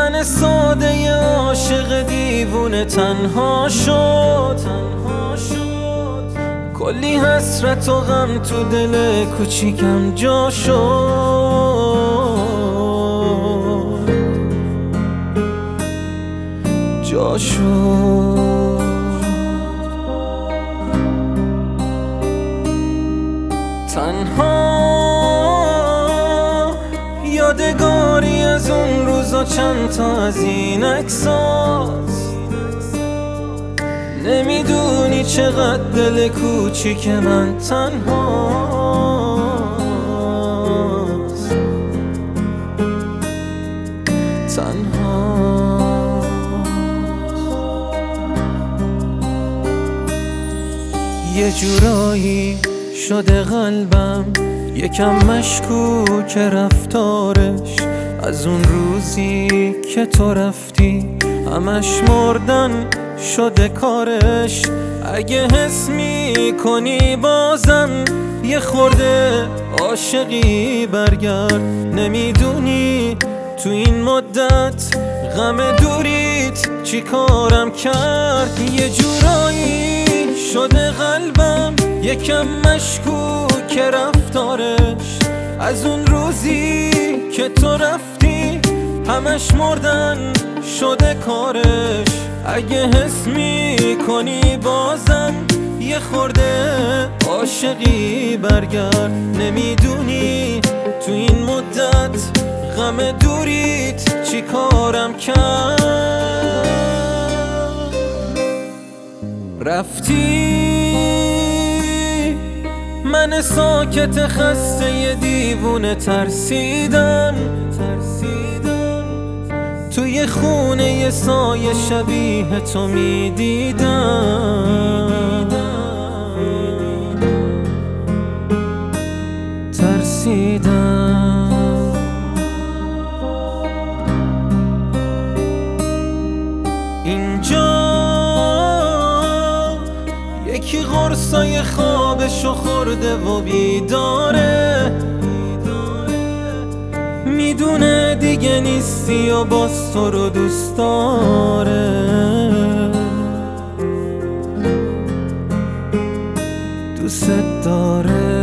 من ساده عاشق دیوونه تنها شد کلی حسرت و غم تو دل کوچیکم جا شد تنها یادگاری از اون روزا چند تا از این عکسات نمیدونی چقدر دل کوچیک من تنهاست یه جورایی شده قلبم یکم مشکوک رفتارش از اون روزی که تو رفتی همش مردن شده کارش اگه حس میکنی بازم یه خورده عاشقی برگرد نمیدونی تو این مدت غم دوریت چی کارم کرد یه جورایی شده قلبم یکم مشکوک رفتارش از اون روزی که تو رفتی همش مردن شده کارش اگه حس میکنی بازم یه خورده عاشقی برگرد نمیدونی تو این مدت غم دوریت چی کارم کرد رفتی من ساکت خسته ی دیوونه ترسیدم توی خونه ی سایه شبیه تو میدیدم ترسیدم اینجا یکی قرصای خوابشو خورده و بیداره میدونه دیگه نیستی و باز تو رو دوست داره دوست داره